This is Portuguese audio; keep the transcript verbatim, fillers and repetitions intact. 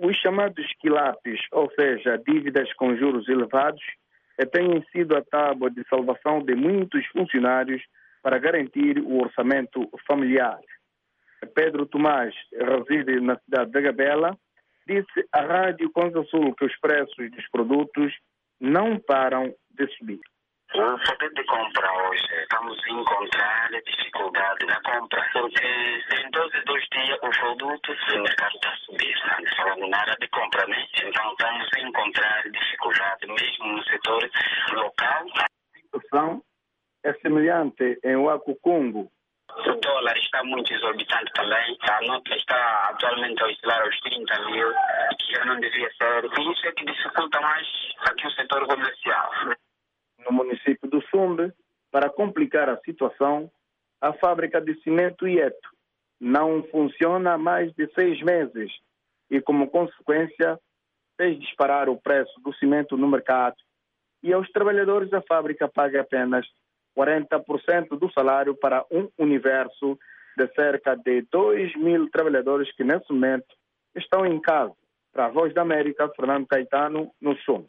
Os chamados quilapes, ou seja, dívidas com juros elevados, têm sido a tábua de salvação de muitos funcionários para garantir o orçamento familiar. Pedro Tomás reside na cidade de Gabela, disse à Rádio Conza Sul que os preços dos produtos não param de subir. O poder de compra hoje, estamos a encontrar dificuldade na compra, porque em doze, dois dias o produto, o mercado está a subir, não falando nada de compra, né? Então estamos a encontrar dificuldade mesmo no setor local. A situação é semelhante em Ouacucungo. O dólar está muito exorbitante também, a nota está atualmente a oscilar aos trinta mil, que já não devia ser, e isso é que dificulta mais aqui o setor comercial. No município do Sumbe, para complicar a situação, a fábrica de cimento Ieto não funciona há mais de seis meses e, como consequência, fez disparar o preço do cimento no mercado e aos trabalhadores da fábrica paga apenas quarenta por cento do salário para um universo de cerca de dois mil trabalhadores que, nesse momento, estão em casa. Para a Voz da América, Fernando Caetano, no Sumbe.